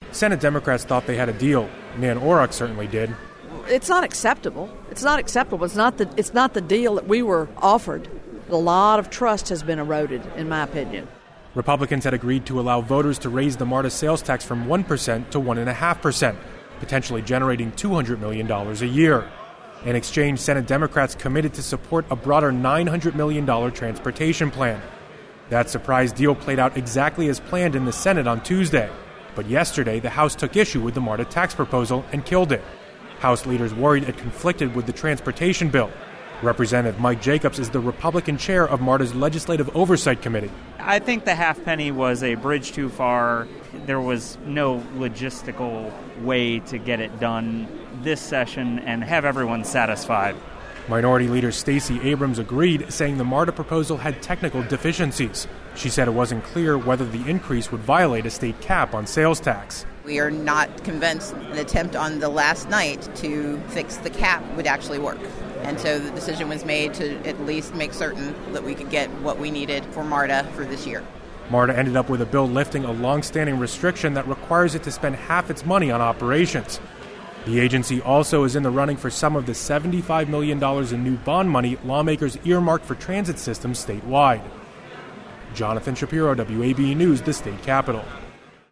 Senate Democrats thought they had a deal. Nan Orrock certainly did. It's not acceptable. It's not the deal that we were offered. A lot of trust has been eroded, in my opinion. Republicans had agreed to allow voters to raise the MARTA sales tax from 1% to 1.5%, potentially generating $200 million a year. In exchange, Senate Democrats committed to support a broader $900 million transportation plan. That surprise deal played out exactly as planned in the Senate on Tuesday. But yesterday, the House took issue with the MARTA tax proposal and killed it. House leaders worried it conflicted with the transportation bill. Representative Mike Jacobs is the Republican chair of MARTA's Legislative Oversight Committee. I think the half penny was a bridge too far. There was no logistical way to get it done this session and have everyone satisfied. Minority Leader Stacey Abrams agreed, saying the MARTA proposal had technical deficiencies. She said it wasn't clear whether the increase would violate a state cap on sales tax. We are not convinced an attempt on the last night to fix the cap would actually work. And so the decision was made to at least make certain that we could get what we needed for MARTA for this year. MARTA ended up with a bill lifting a long-standing restriction that requires it to spend half its money on operations. The agency also is in the running for some of the $75 million in new bond money lawmakers earmarked for transit systems statewide. Jonathan Shapiro, WABE News, the state capitol.